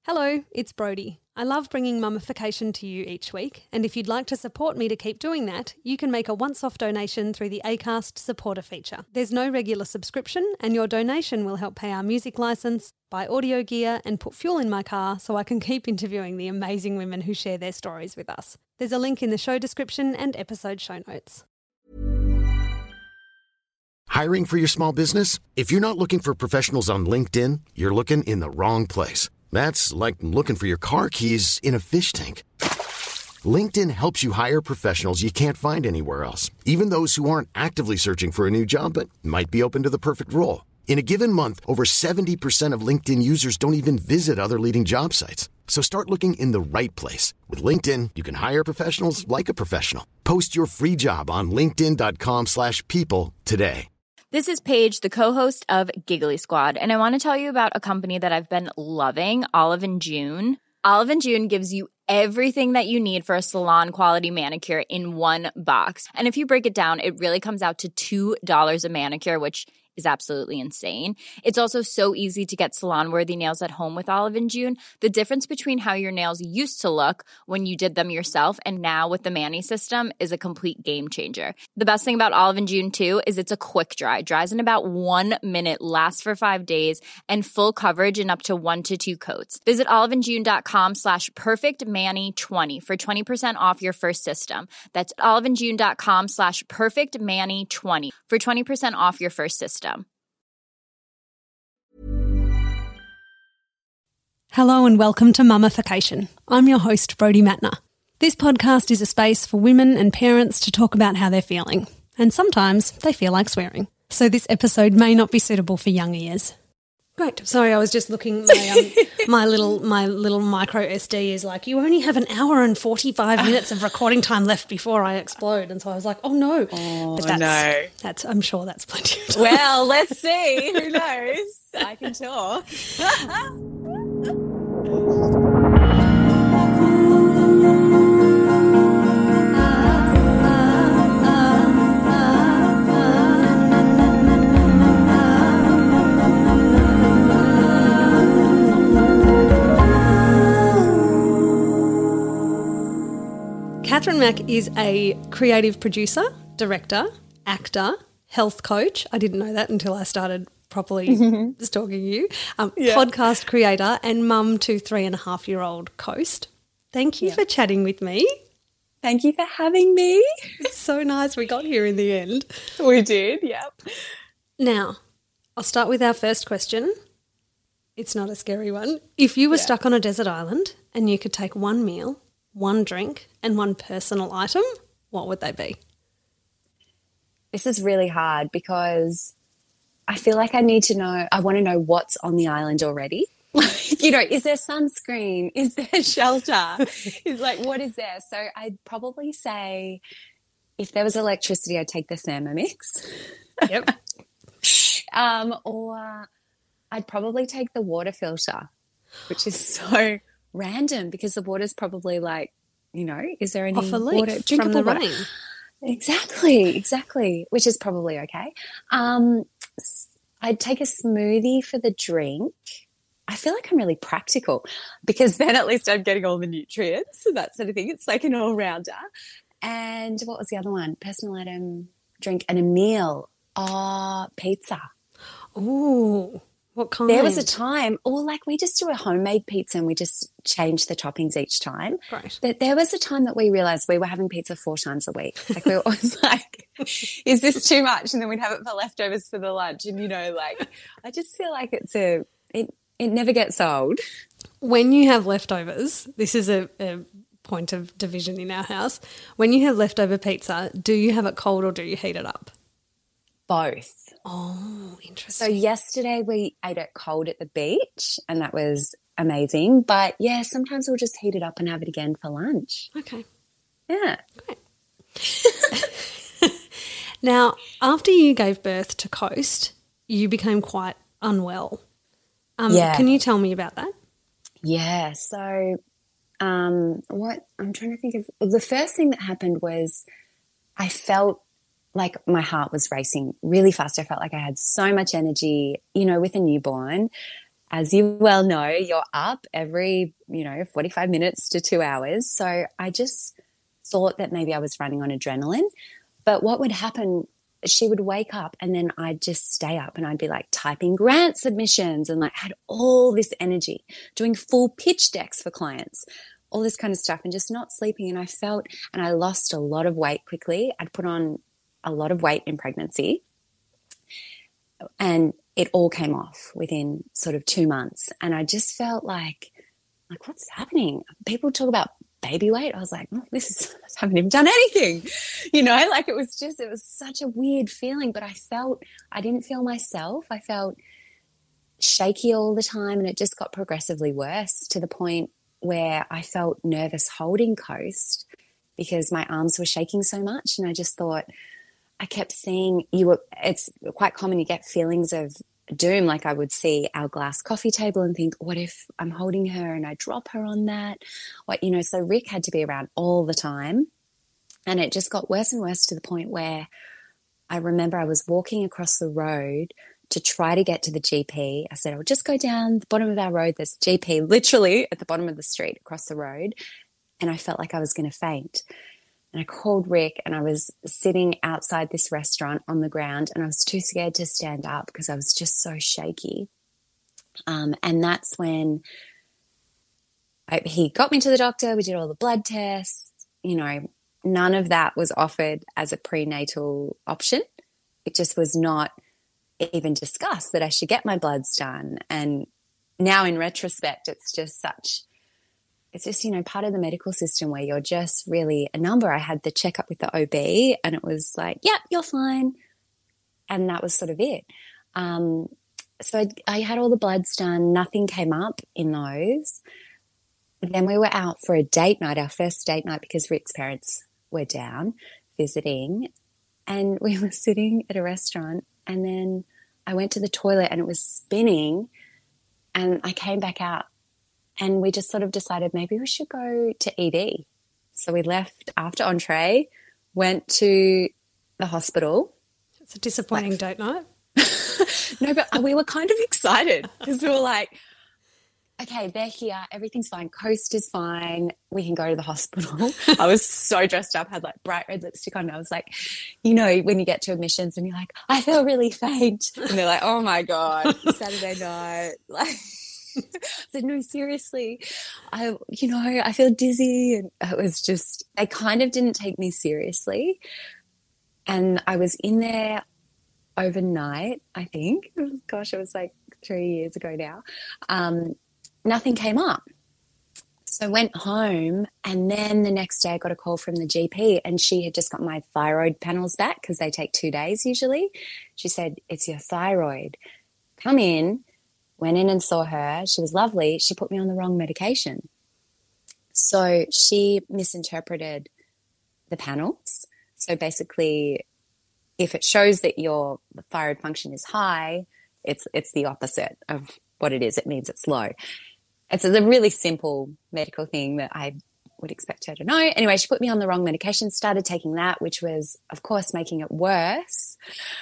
Hello, it's Brodie. I love bringing mummification to you each week, and if you'd like to support me to keep doing that, you can make a once-off donation through the Acast supporter feature. There's no regular subscription, and your donation will help pay our music licence, buy audio gear, and put fuel in my car so I can keep interviewing the amazing women who share their stories with us. There's a link in the show description and episode show notes. Hiring for your small business? If you're not looking for professionals on LinkedIn, you're looking in the wrong place. That's like looking for your car keys in a fish tank. LinkedIn helps you hire professionals you can't find anywhere else, even those who aren't actively searching for a new job but might be open to the perfect role. In a given month, over 70% of LinkedIn users don't even visit other leading job sites. So start looking in the right place. With LinkedIn, you can hire professionals like a professional. Post your free job on linkedin.com/people today. This is Paige, the co-host of Giggly Squad, and I want to tell you about a company that I've been loving, Olive & June. Olive & June gives you everything that you need for a salon-quality manicure in one box. And if you break it down, it really comes out to $2 a manicure, which is absolutely insane. It's also so easy to get salon-worthy nails at home with Olive & June. The difference between how your nails used to look when you did them yourself and now with the Mani system is a complete game changer. The best thing about Olive & June, too, is it's a quick dry. Dries in about 1 minute, lasts for 5 days, and full coverage in up to 1 to 2 coats. Visit oliveandjune.com/perfectmani20 for 20% off your first system. That's oliveandjune.com/perfectmani20 for 20% off your first system. Hello and welcome to Mummification. I'm your host, Brodie Matner. This podcast is a space for women and parents to talk about how they're feeling, and sometimes they feel like swearing. So this episode may not be suitable for young ears. Great. Sorry, I was just looking. My little micro SD is like, you only have an hour and 45 minutes of recording time left before I explode, and so I was like, oh no. Oh but no. I'm sure that's plenty of time. Well, let's see. Who knows? I can talk. Catherine Mack is a creative producer, director, actor, health coach. I didn't know that until I started properly stalking you. Podcast creator and mum to 3.5-year-old Coast. Thank you for chatting with me. Thank you for having me. It's so nice we got here in the end. We did, yep. Now, I'll start with our first question. It's not a scary one. If you were stuck on a desert island and you could take one meal, one drink and one personal item, what would they be? This is really hard because I feel like I want to know what's on the island already. Is there sunscreen? Is there shelter? What is there? So I'd probably say if there was electricity, I'd take the Thermomix. Yep. Or I'd probably take the water filter, which is so random because the water's probably is there any off a leaf water from the water? rain? Exactly, which is probably okay. I'd take a smoothie for the drink. I feel like I'm really practical because then at least I'm getting all the nutrients and that sort of thing. It's like an all-rounder. And what was the other one? Personal item, drink, and a meal. Pizza. Ooh. What kind? There was a time, we just do a homemade pizza and we just change the toppings each time. Right. There was a time that we realised we were having pizza 4 times a week. We were always like, is this too much? And then we'd have it for leftovers for the lunch. And, I just feel like it never gets old. When you have leftovers, this is a point of division in our house. When you have leftover pizza, do you have it cold or do you heat it up? Both. Oh, interesting. So yesterday we ate it cold at the beach and that was amazing. But, yeah, sometimes we'll just heat it up and have it again for lunch. Okay. Yeah. Great. Now, after you gave birth to Coast, you became quite unwell. Can you tell me about that? Yeah. So what I'm trying to think of, the first thing that happened was I felt like my heart was racing really fast. I felt like I had so much energy, with a newborn. as you well know, you're up every, 45 minutes to 2 hours. So I just thought that maybe I was running on adrenaline. But what would happen, she would wake up and then I'd just stay up and I'd be like typing grant submissions and like had all this energy, doing full pitch decks for clients, all this kind of stuff, and just not sleeping. And I lost a lot of weight quickly. I'd put on a lot of weight in pregnancy and it all came off within sort of 2 months. And I just felt like what's happening? People talk about baby weight. I was like, I haven't even done anything, like it was such a weird feeling, but I didn't feel myself. I felt shaky all the time, and it just got progressively worse to the point where I felt nervous holding Coast because my arms were shaking so much. And I just thought, I kept seeing it's quite common, you get feelings of doom. Like I would see our glass coffee table and think, what if I'm holding her and I drop her on that? So Rick had to be around all the time. And it just got worse and worse to the point where I remember I was walking across the road to try to get to the GP. I said, I'll just go down the bottom of our road. There's a GP literally at the bottom of the street across the road. And I felt like I was going to faint. And I called Rick and I was sitting outside this restaurant on the ground and I was too scared to stand up because I was just so shaky. And that's when he got me to the doctor. We did all the blood tests. None of that was offered as a prenatal option. It just was not even discussed that I should get my bloods done. And now in retrospect, it's just part of the medical system where you're just really a number. I had the checkup with the OB and it was like, yeah, you're fine. And that was sort of it. So I had all the bloods done. Nothing came up in those. Then we were out for a date night, our first date night, because Rick's parents were down visiting. And we were sitting at a restaurant and then I went to the toilet and it was spinning and I came back out. And we just sort of decided maybe we should go to ED. So we left after entree, went to the hospital. It's a disappointing date night. No, but we were kind of excited because we were like, okay, they're here. Everything's fine. Coast is fine. We can go to the hospital. I was so dressed up, had like bright red lipstick on. I was like, when you get to admissions and you're like, I feel really faint. And they're like, oh my God, Saturday night. Like, I said, no, seriously, I feel dizzy. And it was just, they kind of didn't take me seriously. And I was in there overnight, I think. Gosh, it was like 3 years ago now. Nothing came up. So I went home and then the next day I got a call from the GP and she had just got my thyroid panels back because they take 2 days usually. She said, it's your thyroid. Come in. Went in and saw her. She was lovely. She put me on the wrong medication. So she misinterpreted the panels. So basically, if it shows that your thyroid function is high, it's the opposite of what it is. It means it's low. It's a really simple medical thing that I would expect her to know. Anyway, she put me on the wrong medication, started taking that, which was, of course, making it worse.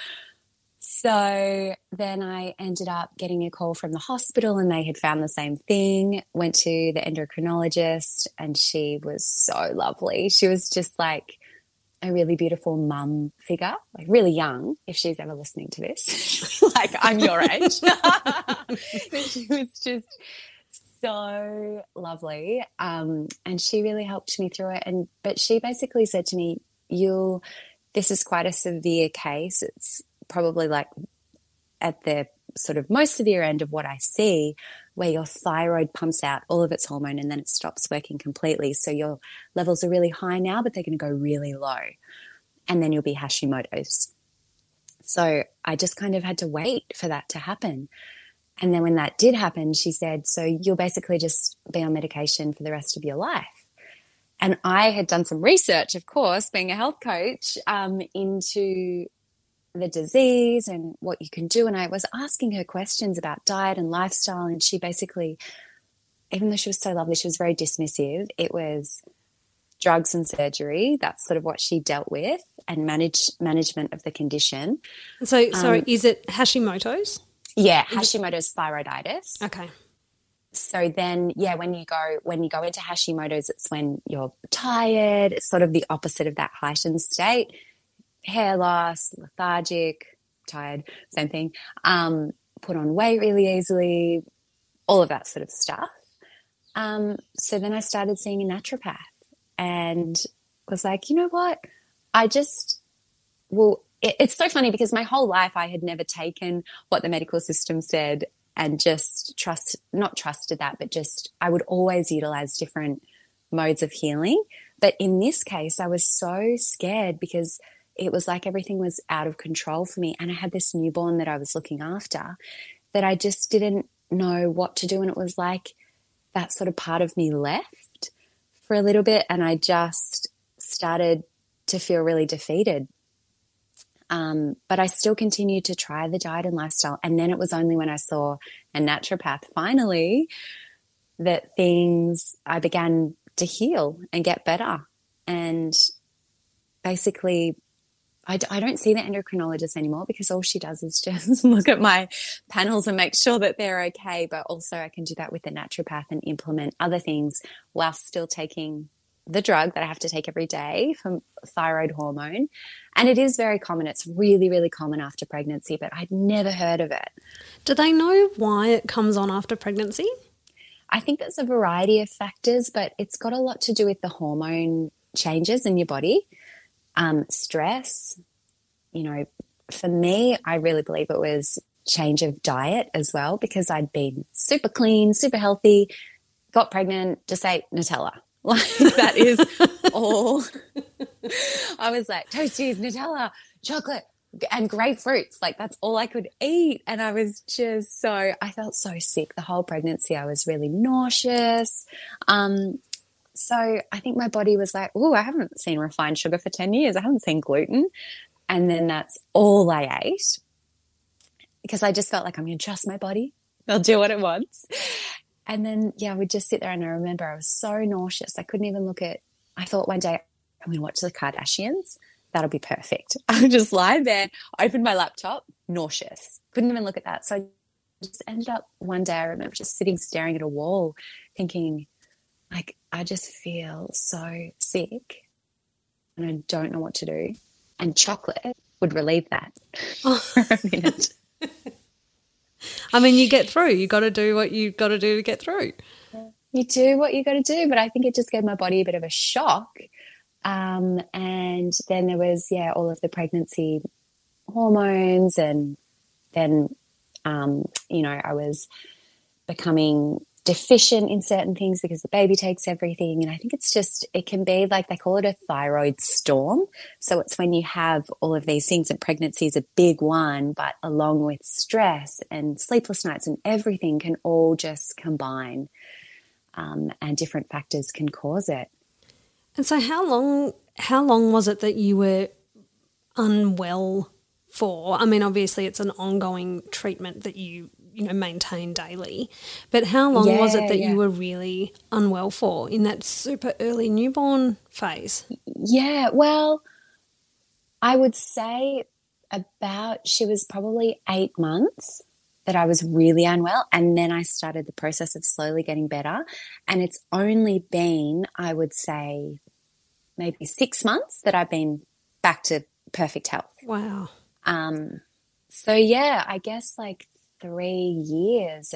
So then I ended up getting a call from the hospital and they had found the same thing, went to the endocrinologist and she was so lovely. She was just like a really beautiful mum figure, like really young, if she's ever listening to this, like I'm your age. She was just so lovely. And she really helped me through it. But she basically said to me, this is quite a severe case. It's probably like at the sort of most severe end of what I see, where your thyroid pumps out all of its hormone and then it stops working completely. So your levels are really high now, but they're going to go really low. And then you'll be Hashimoto's. So I just kind of had to wait for that to happen. And then when that did happen, she said, so you'll basically just be on medication for the rest of your life. And I had done some research, of course, being a health coach, into the disease and what you can do. And I was asking her questions about diet and lifestyle. And she basically, even though she was so lovely, she was very dismissive. It was drugs and surgery. That's sort of what she dealt with, and management of the condition. So, sorry, is it Hashimoto's? Yeah, Hashimoto's thyroiditis. Okay. So then, yeah, when you go into Hashimoto's, it's when you're tired. It's sort of the opposite of that heightened state. Hair loss, lethargic, tired, same thing. Put on weight really easily, all of that sort of stuff. So then I started seeing a naturopath and was like, you know what? It's so funny because my whole life I had never taken what the medical system said and just not trusted that, but just I would always utilize different modes of healing. But in this case, I was so scared because it was like everything was out of control for me. And I had this newborn that I was looking after that I just didn't know what to do. And it was like that sort of part of me left for a little bit. And I just started to feel really defeated. But I still continued to try the diet and lifestyle. And then it was only when I saw a naturopath finally that I began to heal and get better. And basically, I don't see the endocrinologist anymore because all she does is just look at my panels and make sure that they're okay. But also I can do that with the naturopath and implement other things while still taking the drug that I have to take every day for thyroid hormone. And it is very common. It's really, really common after pregnancy, but I'd never heard of it. Do they know why it comes on after pregnancy? I think there's a variety of factors, but it's got a lot to do with the hormone changes in your body. Stress, for me, I really believe it was change of diet as well because I'd been super clean, super healthy, got pregnant, just ate Nutella. Like that is all. I was like toasties, Nutella, chocolate and grapefruits. Like that's all I could eat. And I was just I felt so sick the whole pregnancy. I was really nauseous. So I think my body was like, oh, I haven't seen refined sugar for 10 years. I haven't seen gluten. And then that's all I ate because I just felt like I'm going to trust my body. I'll do what it wants. And then, I would just sit there and I remember I was so nauseous. I couldn't even I thought one day I'm going to watch the Kardashians. That'll be perfect. I would just lie there, open my laptop, nauseous. Couldn't even look at that. So I just ended up one day, I remember just sitting staring at a wall thinking, like, I just feel so sick and I don't know what to do. And chocolate would relieve that for a minute. I mean, you get through. You got to do what you got to do to get through. You do what you got to do, but I think it just gave my body a bit of a shock. And then there was, all of the pregnancy hormones and then, I was becoming deficient in certain things because the baby takes everything. And I think it can be like they call it a thyroid storm. So it's when you have all of these things and pregnancy is a big one, but along with stress and sleepless nights and everything can all just combine and different factors can cause it. And so how long was it that you were unwell for? I mean, obviously it's an ongoing treatment that you maintain daily, but how long was it that you were really unwell for in that super early newborn phase? Yeah, well, I would say she was probably 8 months that I was really unwell, and then I started the process of slowly getting better, and it's only been, I would say, maybe 6 months that I've been back to perfect health. Wow. So I guess like 3 years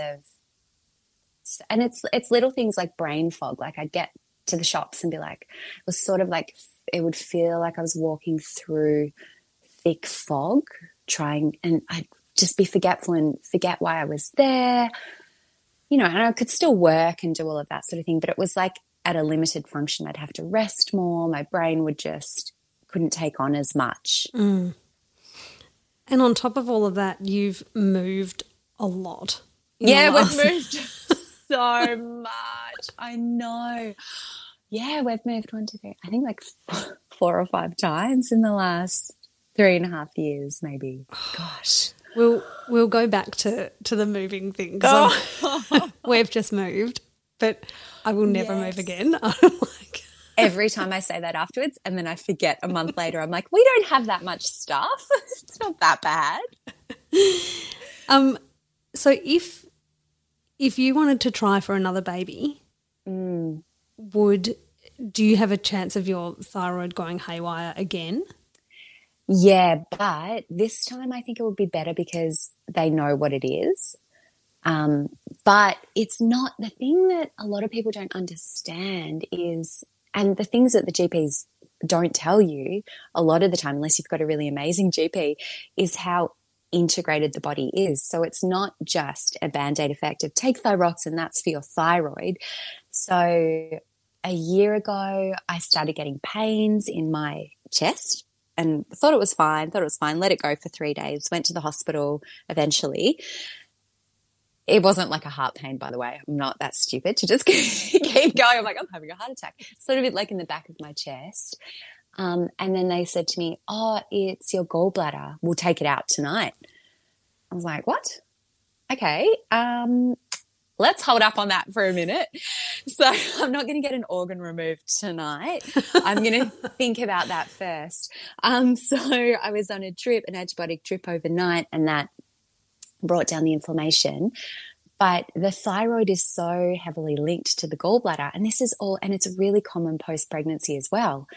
and it's little things like brain fog. Like I'd get to the shops and be like, it was sort of like, it would feel like I was walking through thick fog and I'd just be forgetful and forget why I was there, and I could still work and do all of that sort of thing, but it was like at a limited function. I'd have to rest more. My brain couldn't take on as much. Mm. And on top of all of that, you've moved a lot. Yeah, we've moved so much. I know. Yeah, we've moved 1, 2, 3. I think like 4 or 5 times in the last 3.5 years, maybe. Gosh. We'll go back to the moving thing. We've just moved, but I will never move again. I'm like every time I say that afterwards and then I forget a month later, I'm like, we don't have that much stuff. It's not that bad. So if you wanted to try for another baby, do you have a chance of your thyroid going haywire again? Yeah, but this time I think it would be better because they know what it is. But it's not the thing that a lot of people don't understand is, and the things that the GPs don't tell you a lot of the time, unless you've got a really amazing GP, is how integrated the body is. So it's not just a Band-Aid effect of take Thyroxine, that's for your thyroid. So a year ago, I started getting pains in my chest and thought it was fine, let it go for 3 days, went to the hospital eventually. It wasn't like a heart pain, by the way. I'm not that stupid to just keep going. I'm like, I'm having a heart attack. Sort of a bit like in the back of my chest. And then they said to me, oh, it's your gallbladder. We'll take it out tonight. I was like, what? Okay. Let's hold up on that for a minute. So I'm not going to get an organ removed tonight. I'm going to think about that first. So I was on a drip, an antibiotic drip overnight, and that brought down the inflammation. But the thyroid is so heavily linked to the gallbladder, and this is all, and it's really common post-pregnancy as well.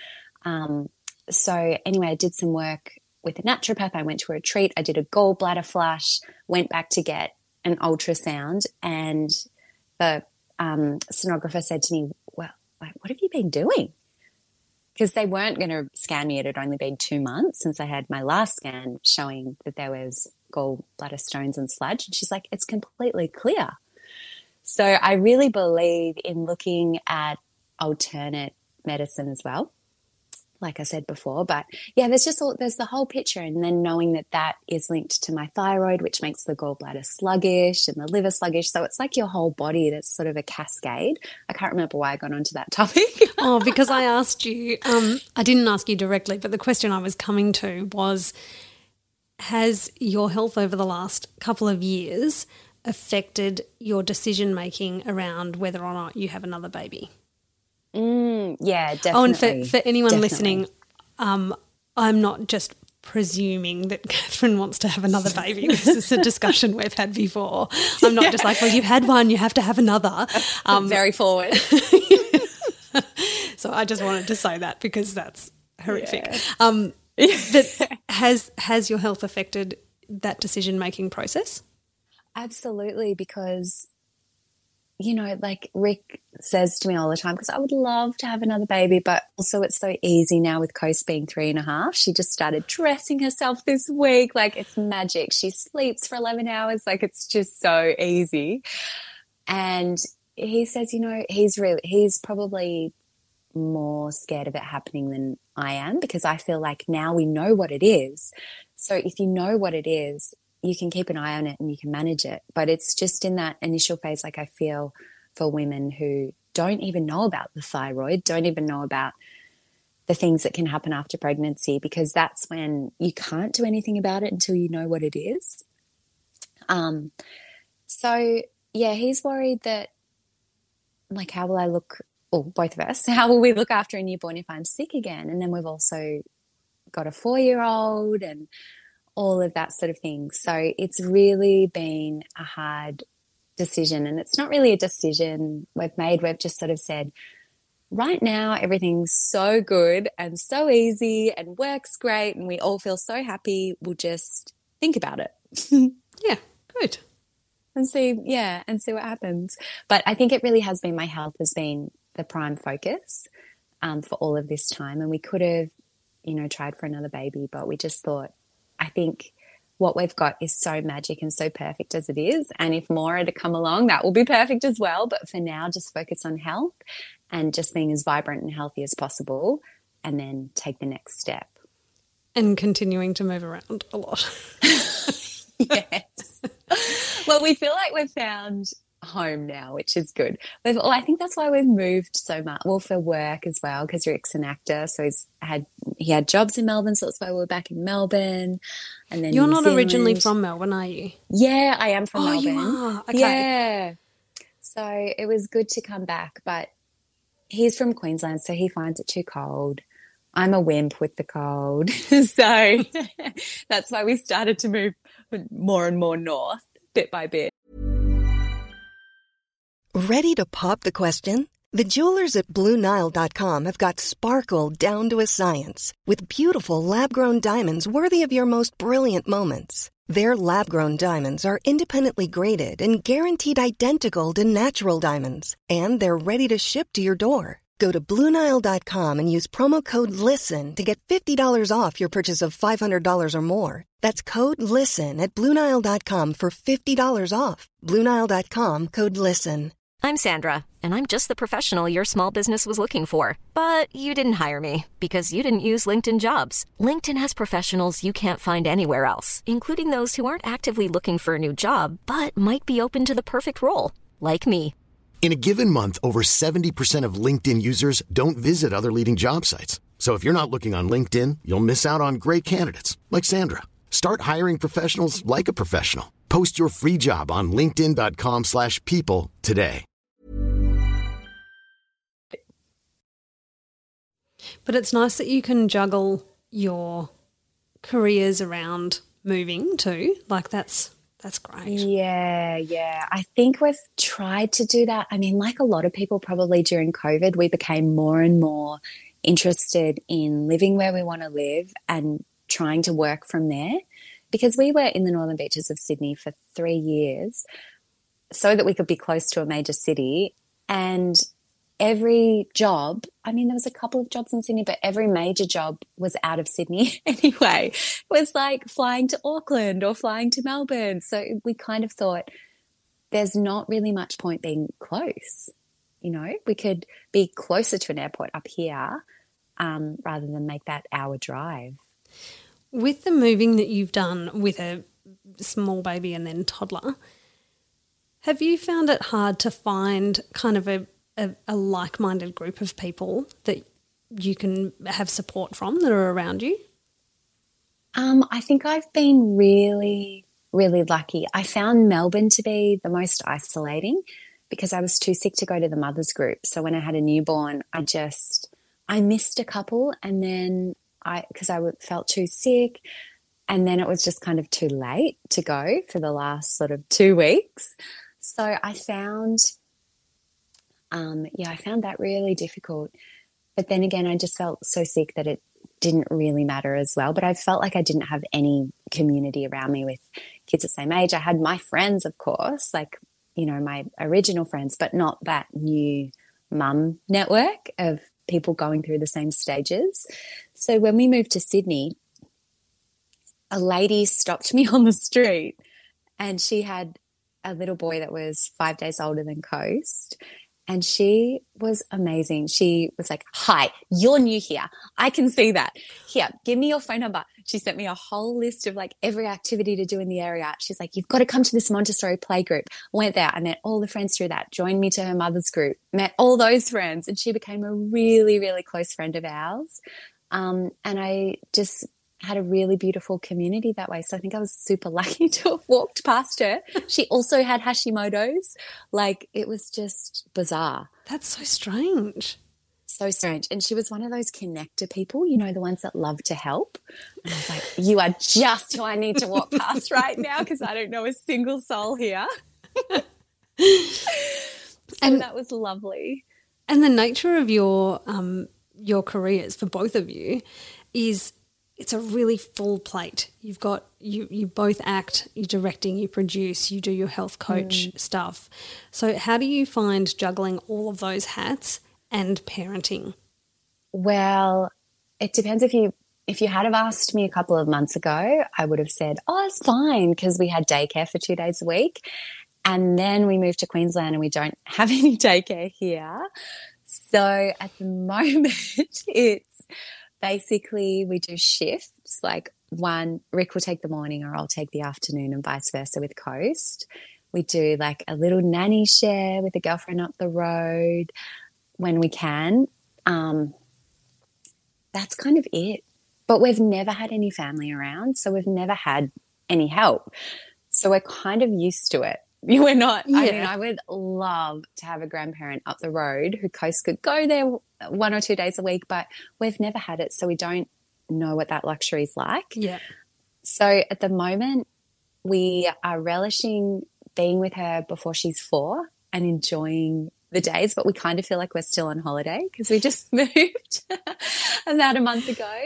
So anyway, I did some work with a naturopath. I went to a retreat. I did a gallbladder flush, went back to get an ultrasound, and the sonographer said to me, well, like, what have you been doing? Because they weren't going to scan me. It had only been 2 months since I had my last scan showing that there was gallbladder stones and sludge. And she's like, it's completely clear. So I really believe in looking at alternate medicine as well, like I said before. But yeah, there's the whole picture, and then knowing that that is linked to my thyroid, which makes the gallbladder sluggish and the liver sluggish. So it's like your whole body, that's sort of a cascade. I can't remember why I got onto that topic. Oh, because I asked you, I didn't ask you directly, but the question I was coming to was, has your health over the last couple of years affected your decision-making around whether or not you have another baby? Yeah, definitely. Oh, and for anyone listening, I'm not just presuming that Catherine wants to have another baby. This is a discussion we've had before. I'm not just like, well, you've had one, you have to have another. Very forward. So I just wanted to say that because that's horrific. Yeah. But has your health affected that decision-making process? Absolutely, because, you know, like Rick says to me all the time, because I would love to have another baby, but also it's so easy now with Coast being 3.5. She just started dressing herself this week. Like, it's magic. She sleeps for 11 hours. Like, it's just so easy. And he says, you know, he's probably more scared of it happening than I am, because I feel like now we know what it is. So if you know what it is, you can keep an eye on it and you can manage it. But it's just in that initial phase, like I feel for women who don't even know about the thyroid, don't even know about the things that can happen after pregnancy, because that's when you can't do anything about it until you know what it is. So yeah, he's worried that, like, how will I look, or both of us, how will we look after a newborn if I'm sick again? And then we've also got a 4-year-old and all of that sort of thing. So it's really been a hard decision, and it's not really a decision we've made. We've just sort of said, right now everything's so good and so easy and works great and we all feel so happy. We'll just think about it. Yeah, good. And see what happens. But I think it really has been, my health has been the prime focus for all of this time. And we could have, you know, tried for another baby, but we just thought, I think what we've got is so magic and so perfect as it is. And if more are to come along, that will be perfect as well. But for now, just focus on health and just being as vibrant and healthy as possible, and then take the next step. And continuing to move around a lot. Yes. Well, we feel like we've found home now, which is good. I think that's why we've moved so much. Well, for work as well, because Rick's an actor, so he had jobs in Melbourne, so that's why we're back in Melbourne. And then you're New not Zealand. Originally from Melbourne, are you? Yeah, I am from Melbourne. You are? Okay. Yeah. So it was good to come back, but he's from Queensland, so he finds it too cold. I'm a wimp with the cold. So that's why we started to move more and more north. bit by bit. Ready to pop the question? The jewelers at BlueNile.com have got sparkle down to a science with beautiful lab-grown diamonds worthy of your most brilliant moments. Their lab-grown diamonds are independently graded and guaranteed identical to natural diamonds, and they're ready to ship to your door. Go to BlueNile.com and use promo code LISTEN to get $50 off your purchase of $500 or more. That's code LISTEN at BlueNile.com for $50 off. BlueNile.com, code LISTEN. I'm Sandra, and I'm just the professional your small business was looking for. But you didn't hire me because you didn't use LinkedIn Jobs. LinkedIn has professionals you can't find anywhere else, including those who aren't actively looking for a new job, but might be open to the perfect role, like me. In a given month, over 70% of LinkedIn users don't visit other leading job sites. So if you're not looking on LinkedIn, you'll miss out on great candidates like Sandra. Start hiring professionals like a professional. Post your free job on linkedin.com/people today. But it's nice that you can juggle your careers around moving too. Like that's great. Yeah. I think we've tried to do that. I mean, like a lot of people probably during COVID, we became more and more interested in living where we want to live and trying to work from there, because we were in the northern beaches of Sydney for 3 years so that we could be close to a major city. And every job, I mean, there was a couple of jobs in Sydney, but every major job was out of Sydney anyway. It was like flying to Auckland or flying to Melbourne. So we kind of thought there's not really much point being close. You know, we could be closer to an airport up here rather than make that hour drive. With the moving that you've done with a small baby and then toddler, have you found it hard to find kind of a like-minded group of people that you can have support from that are around you? I think I've been really, really lucky. I found Melbourne to be the most isolating because I was too sick to go to the mothers group. So when I had a newborn, I missed a couple, and then because I felt too sick, and then it was just kind of too late to go for the last sort of 2 weeks. So I found that really difficult. But then again, I just felt so sick that it didn't really matter as well. But I felt like I didn't have any community around me with kids the same age. I had my friends, of course, like, you know, my original friends, but not that new mum network of people going through the same stages. So when we moved to Sydney, a lady stopped me on the street, and she had a little boy that was 5 days older than Coast. And she was amazing. She was like, "Hi, you're new here. I can see that. Here, give me your phone number." She sent me a whole list of like every activity to do in the area. She's like, "You've got to come to this Montessori play group." I went there. I met all the friends through that, joined me to her mother's group, met all those friends. And she became a really, really close friend of ours. And I just had a really beautiful community that way. So I think I was super lucky to have walked past her. She also had Hashimoto's. Like, it was just bizarre. That's so strange. So strange. And she was one of those connector people, you know, the ones that love to help. And I was like, you are just who I need to walk past right now because I don't know a single soul here. And that was lovely. And the nature of your careers for both of you is it's a really full plate. You've got you both act, you're directing, you produce, you do your health coach stuff. So how do you find juggling all of those hats and parenting? Well, it depends. If you had have asked me a couple of months ago, I would have said, "Oh, it's fine," because we had daycare for 2 days a week. And then we moved to Queensland and we don't have any daycare here. So at the moment it's basically we do shifts, like Rick will take the morning or I'll take the afternoon and vice versa with Coast. We do like a little nanny share with a girlfriend up the road when we can. That's kind of it. But we've never had any family around, so we've never had any help. So we're kind of used to it. We're not. Yeah. I mean, I would love to have a grandparent up the road who Coast could go there 1 or 2 days a week, but we've never had it, so we don't know what that luxury is like. Yeah. So at the moment, we are relishing being with her before she's 4 and enjoying the days, but we kind of feel like we're still on holiday because we just moved about a month ago.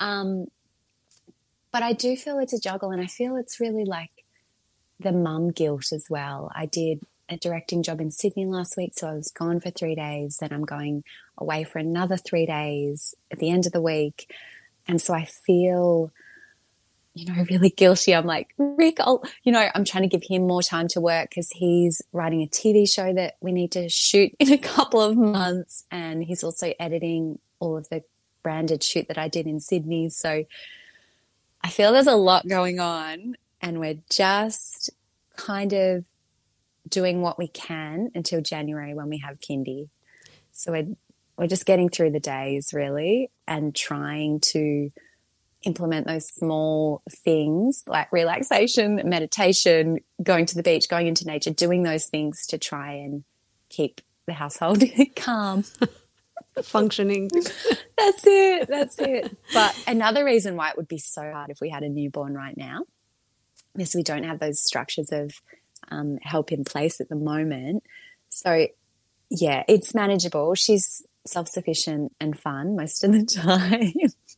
But I do feel it's a juggle, and I feel it's really like the mum guilt as well. I did a directing job in Sydney last week, so I was gone for 3 days. Then I'm going away for another 3 days at the end of the week. And so I feel, really guilty. I'm like, Rick, I'm trying to give him more time to work because he's writing a TV show that we need to shoot in a couple of months. And he's also editing all of the branded shoot that I did in Sydney. So I feel there's a lot going on, and we're just kind of doing what we can until January when we have kindy. So we're just getting through the days really and trying to implement those small things like relaxation, meditation, going to the beach, going into nature, doing those things to try and keep the household calm. Functioning. That's it. But another reason why it would be so hard if we had a newborn right now is we don't have those structures of help in place at the moment. So, yeah, it's manageable. She's self-sufficient and fun most of the time.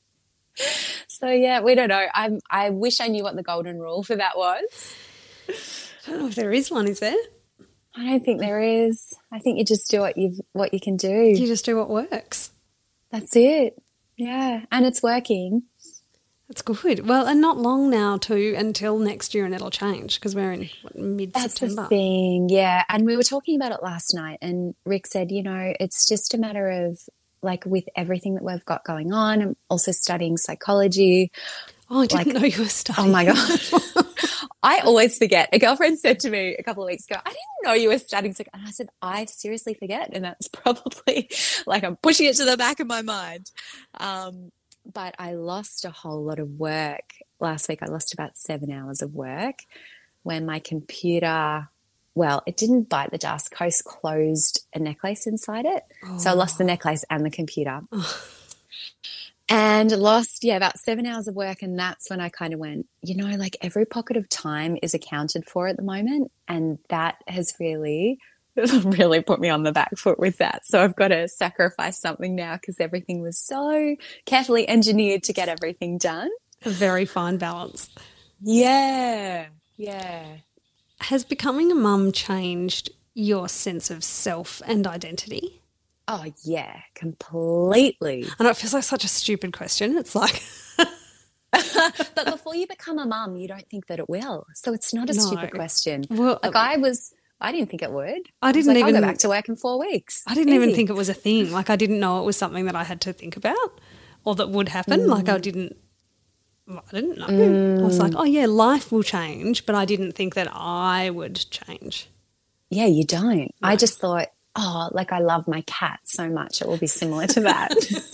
So, yeah, we don't know. I wish I knew what the golden rule for that was. I don't know if there is one, is there? I don't think there is. I think you just do what you can do. You just do what works. That's it. Yeah, and it's working. That's good. Well, and not long now too until next year, and it'll change because we're in mid-September. That's the thing, yeah. And we were talking about it last night, and Rick said, it's just a matter of like with everything that we've got going on. I'm also studying psychology. Oh, I didn't know you were studying. Oh, my God. I always forget. A girlfriend said to me a couple of weeks ago, I didn't know you were studying psychology. And I said, I seriously forget. And that's probably like I'm pushing it to the back of my mind. But I lost a whole lot of work last week. I lost about 7 hours of work when my computer, it didn't bite the dust. Coast closed a necklace inside it. Oh. So I lost the necklace and the computer. Oh. And lost, about 7 hours of work. And that's when I kind of went, like every pocket of time is accounted for at the moment. And that has really put me on the back foot with that. So I've got to sacrifice something now because everything was so carefully engineered to get everything done. A very fine balance. Yeah. Has becoming a mum changed your sense of self and identity? Oh, yeah, completely. I know it feels like such a stupid question. It's like... But before you become a mum, you don't think that it will. So it's not a stupid question. Well, I didn't think it would. I'll go back to work in 4 weeks. I didn't even think it was a thing. Like I didn't know it was something that I had to think about or that would happen. Like I didn't know. I was like, oh, yeah, life will change, but I didn't think that I would change. Yeah, you don't. No. I just thought, I love my cat so much. It will be similar to that.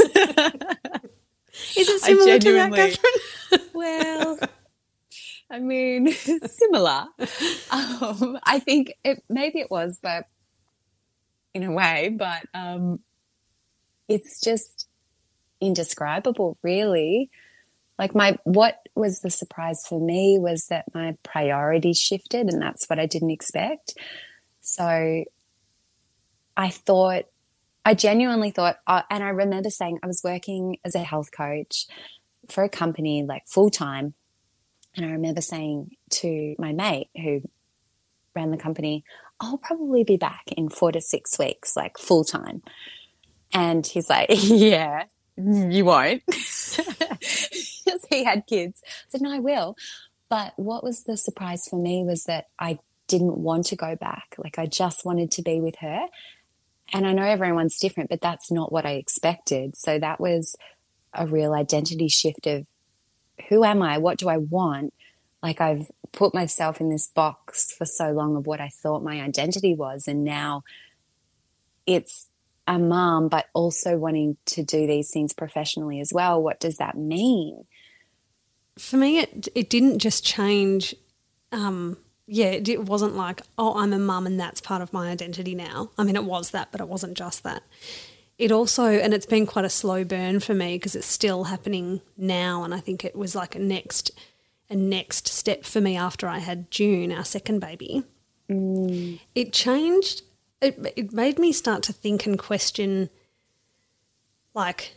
Is it similar to that, Catherine? Well, I mean, similar. I think maybe it was, but in a way, but it's just indescribable, really. Like what was the surprise for me was that my priorities shifted, and that's what I didn't expect. So I genuinely thought, and I remember saying I was working as a health coach for a company like full time. And I remember saying to my mate who ran the company, I'll probably be back in 4 to 6 weeks, like full time. And he's like, yeah, you won't. Because he had kids. I said, no, I will. But what was the surprise for me was that I didn't want to go back. Like I just wanted to be with her. And I know everyone's different, but that's not what I expected. So that was a real identity shift of who am I? What do I want? Like I've put myself in this box for so long of what I thought my identity was. And now it's a mom, but also wanting to do these things professionally as well. What does that mean? For me, it didn't just change. It wasn't like, oh, I'm a mum and that's part of my identity now. I mean, it was that, but it wasn't just that. It also, and it's been quite a slow burn for me because it's still happening now, and I think it was like a next step for me after I had June, our second baby. It changed. It made me start to think and question, like,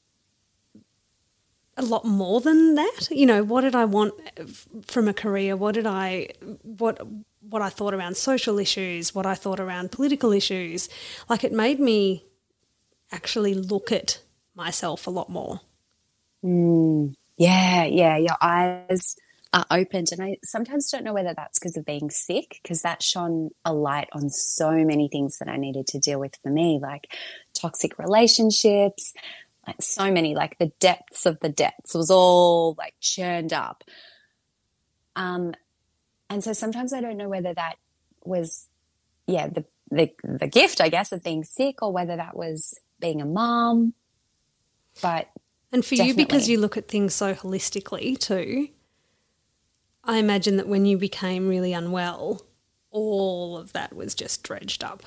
a lot more than that. You know, what did I want from a career? What I thought around social issues, what I thought around political issues. Like, it made me actually look at myself a lot more. Yeah, your eyes are opened. And I sometimes don't know whether that's because of being sick, because that shone a light on so many things that I needed to deal with for me, like toxic relationships, like so many, like the depths of the depths was all like churned up. And so sometimes I don't know whether that was, the gift, I guess, of being sick, or whether that was being a mom. But and for definitely. You, because you look at things so holistically too, I imagine that when you became really unwell, all of that was just dredged up.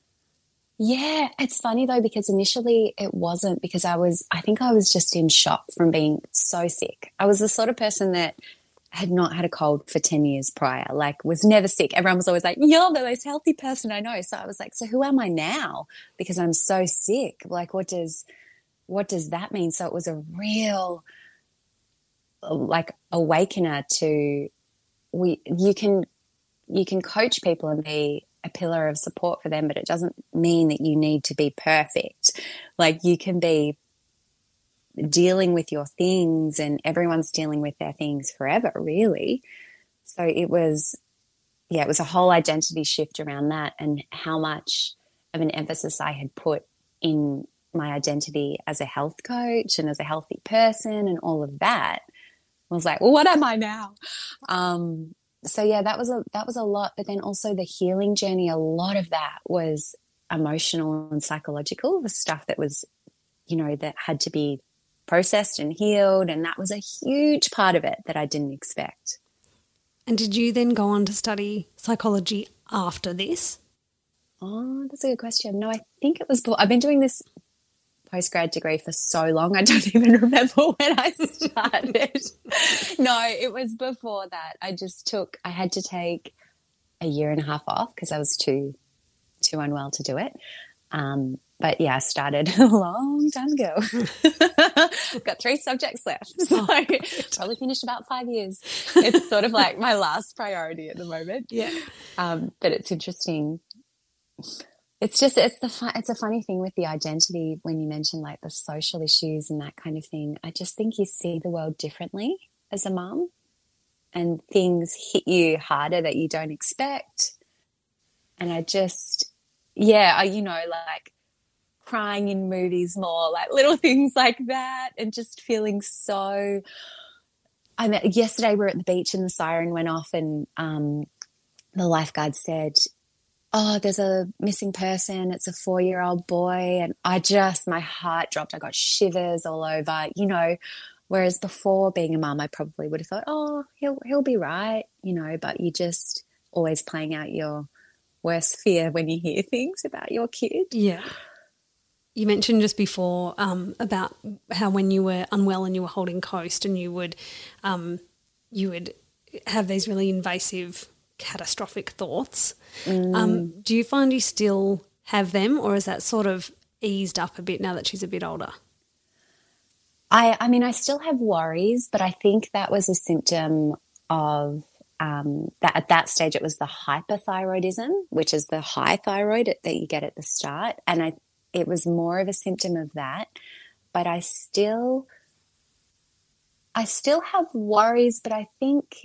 Yeah, it's funny though, because initially it wasn't, because I think I was just in shock from being so sick. I was the sort of person that had not had a cold for 10 years prior, like was never sick. Everyone was always like, you're the most healthy person I know. So I was like, so who am I now? Because I'm so sick. Like, what does that mean? So it was a real like awakener to you can coach people and be a pillar of support for them, but it doesn't mean that you need to be perfect. Like, you can be dealing with your things, and everyone's dealing with their things forever, really. So it was a whole identity shift around that, and how much of an emphasis I had put in my identity as a health coach and as a healthy person and all of that. I was like, well, what am I now? So yeah, that was a lot. But then also the healing journey, a lot of that was emotional and psychological, the stuff that was, that had to be processed and healed. And that was a huge part of it that I didn't expect. And did you then go on to study psychology after this? Oh, that's a good question. No, I think it was, I've been doing this postgrad degree for so long, I don't even remember when I started. No, it was before that. I had to take a year and a half off because I was too unwell to do it. But yeah, I started a long time ago. I've got 3 subjects left, so probably finished about 5 years. It's sort of like my last priority at the moment. Yeah. But it's interesting. It's a funny thing with the identity when you mention like the social issues and that kind of thing. I just think you see the world differently as a mum, and things hit you harder that you don't expect. And I just, like crying in movies more, like little things like that, and just feeling so. Yesterday we were at the beach and the siren went off, and the lifeguard said, oh, there's a missing person. It's a 4-year-old boy. And my heart dropped. I got shivers all over, whereas before being a mum, I probably would have thought, oh, he'll be right, but you just always playing out your worst fear when you hear things about your kid. Yeah. You mentioned just before about how when you were unwell and you were holding Coast, and you would have these really invasive catastrophic thoughts. Do you find you still have them, or is that sort of eased up a bit now that she's a bit older? I still have worries, but I think that was a symptom of that at that stage it was the hyperthyroidism, which is the high thyroid that you get at the start, and it was more of a symptom of that. But I still have worries, but I think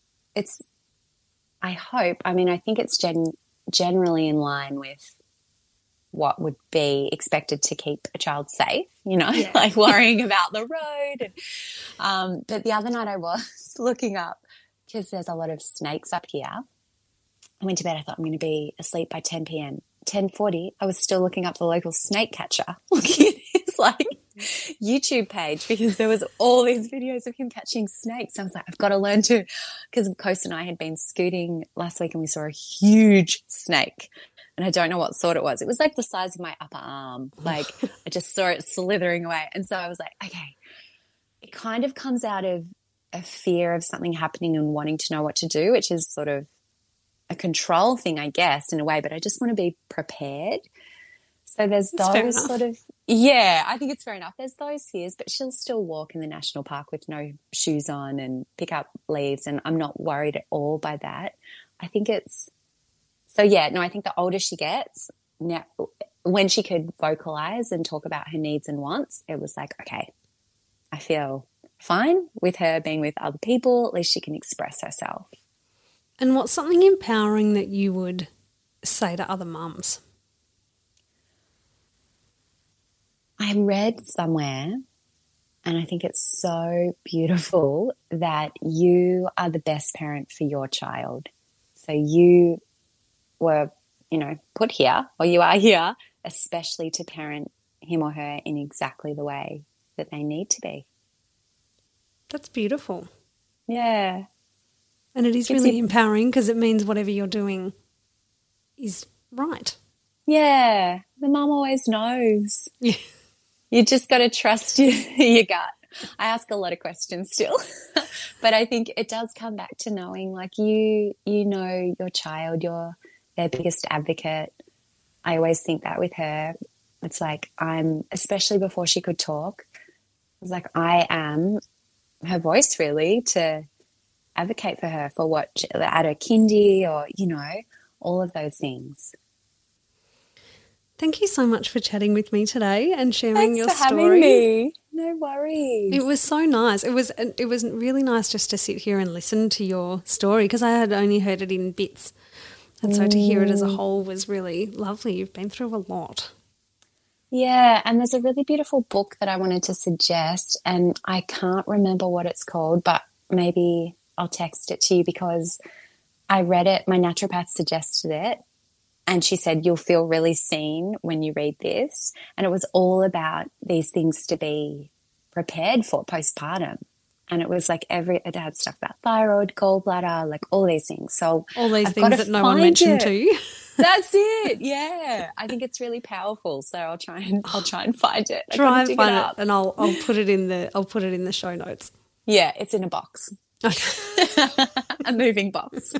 I think it's generally in line with what would be expected to keep a child safe, like worrying about the road. But the other night I was looking up, because there's a lot of snakes up here. I went to bed, I thought I'm going to be asleep by 10 p.m. 10:40, I was still looking up the local snake catcher, looking at his YouTube page, because there was all these videos of him catching snakes. I was like, I've got to learn to, because Coast and I had been scooting last week and we saw a huge snake, and I don't know what sort it was. It was like the size of my upper arm. Like I just saw it slithering away. And so I was like, okay, it kind of comes out of a fear of something happening and wanting to know what to do, which is sort of a control thing, I guess, in a way, but I just want to be prepared. So there's those sort of, yeah, I think it's fair enough. There's those fears, but she'll still walk in the national park with no shoes on and pick up leaves, and I'm not worried at all by that. I think it's, so yeah, no, I think the older she gets, now, when she could vocalize and talk about her needs and wants, it was like, okay, I feel fine with her being with other people. At least she can express herself. And what's something empowering that you would say to other mums? I read somewhere, and I think it's so beautiful, that you are the best parent for your child. So you were, put here, or you are here, especially to parent him or her in exactly the way that they need to be. That's beautiful. Yeah. And it is really empowering, because it means whatever you're doing is right. Yeah. The mum always knows. Yeah. You just got to trust your gut. I ask a lot of questions still, but I think it does come back to knowing, like, you know your child, you're their biggest advocate. I always think that with her. It's like, especially before she could talk, I was like, I am her voice really to advocate for her for what, at her kindy or, all of those things. Thank you so much for chatting with me today and sharing your story. Thanks for having me. No worries. It was so nice. It was really nice just to sit here and listen to your story, because I had only heard it in bits. And so to hear it as a whole was really lovely. You've been through a lot. Yeah, and there's a really beautiful book that I wanted to suggest, and I can't remember what it's called, but maybe I'll text it to you, because I read it, my naturopath suggested it, and she said, you'll feel really seen when you read this. And it was all about these things to be prepared for postpartum. And it was like it had stuff about thyroid, gallbladder, like all these things. So all these things that no one mentioned to you. That's it. Yeah. I think it's really powerful. So I'll try and find it. Try and find it, and I'll put it in the show notes. Yeah, it's in a box. Okay. A moving box.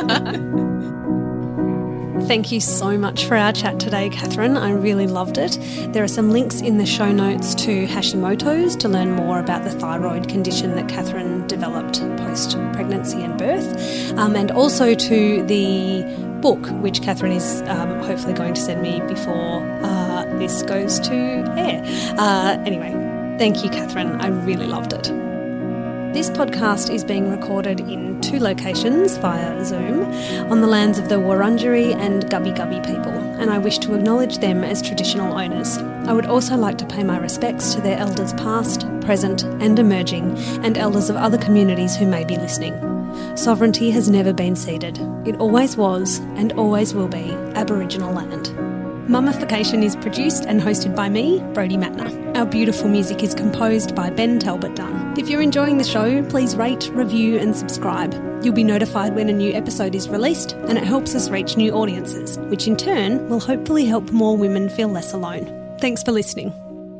Thank you so much for our chat today, Catherine. I really loved it. There are some links in the show notes to Hashimoto's to learn more about the thyroid condition that Catherine developed post-pregnancy and birth, and also to the book, which Catherine is hopefully going to send me before this goes to air. Anyway, thank you, Catherine. I really loved it. This podcast is being recorded in 2 locations via Zoom on the lands of the Wurundjeri and Gubbi Gubbi people, and I wish to acknowledge them as traditional owners. I would also like to pay my respects to their elders past, present and emerging, and elders of other communities who may be listening. Sovereignty has never been ceded. It always was and always will be Aboriginal land. Mummification is produced and hosted by me, Brodie Mattner. Our beautiful music is composed by Ben Talbot Dunn. If you're enjoying the show, please rate, review and subscribe. You'll be notified when a new episode is released, and it helps us reach new audiences, which in turn will hopefully help more women feel less alone. Thanks for listening.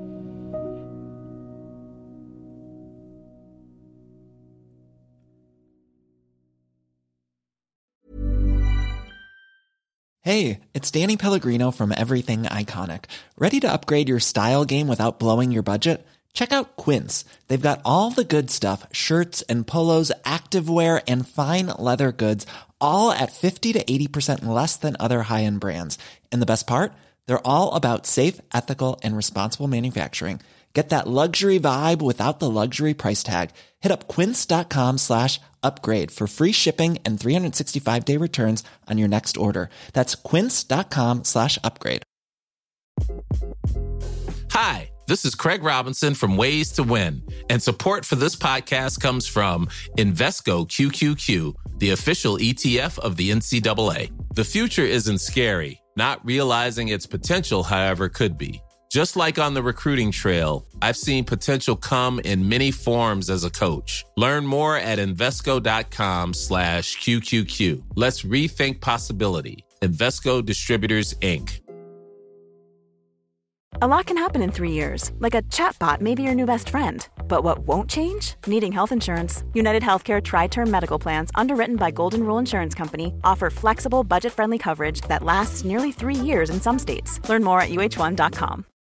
Hey, it's Danny Pellegrino from Everything Iconic. Ready to upgrade your style game without blowing your budget? Check out Quince. They've got all the good stuff, shirts and polos, activewear, and fine leather goods, all at 50 to 80% less than other high-end brands. And the best part? They're all about safe, ethical, and responsible manufacturing. Get that luxury vibe without the luxury price tag. Hit up quince.com/upgrade for free shipping and 365-day returns on your next order. That's quince.com/upgrade. Hi, this is Craig Robinson from Ways to Win, and support for this podcast comes from Invesco QQQ, the official ETF of the NCAA. The future isn't scary. Not realizing its potential, however, could be. Just like on the recruiting trail, I've seen potential come in many forms as a coach. Learn more at Invesco.com/QQQ. Let's rethink possibility. Invesco Distributors, Inc. A lot can happen in 3 years, like a chatbot may be your new best friend. But what won't change? Needing health insurance. United Healthcare Tri-Term Medical Plans, underwritten by Golden Rule Insurance Company, offer flexible, budget-friendly coverage that lasts nearly 3 years in some states. Learn more at uh1.com.